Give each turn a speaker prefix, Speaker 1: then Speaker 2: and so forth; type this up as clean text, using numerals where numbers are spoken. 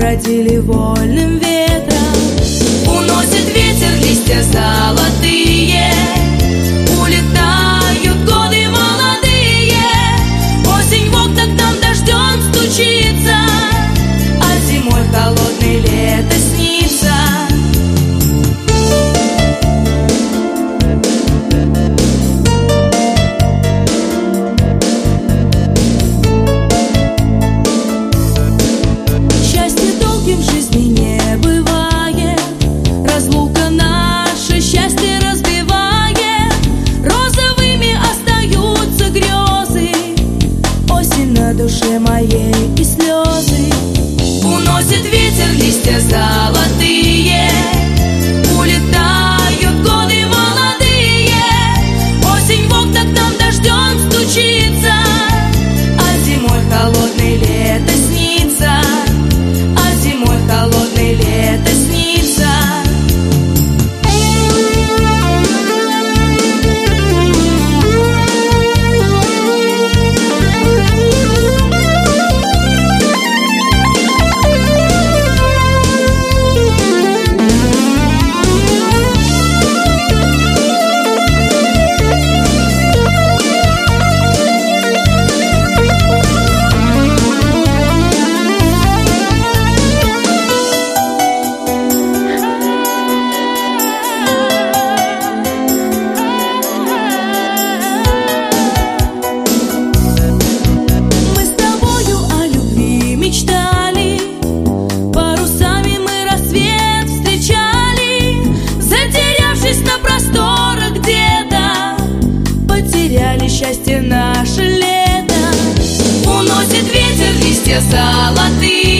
Speaker 1: бродили вольным ветром.
Speaker 2: Уносит ветер листья золотые, улетают годы молодые. Осень в окна к нам дождем стучится, а зимой холодное лето снится.
Speaker 1: Счастье долгим в жизни не бывает, разлука наше счастье разбивает. Розовыми остаются грезы, осень на душе моей и слезы.
Speaker 2: Уносит ветер листья золотые, улетают годы молодые. Осень в окна к нам дождем стучится, а зимой холодное лето снится, а зимой холодное лето снится. Счастье наше лето. Уносит ветер листья золотые,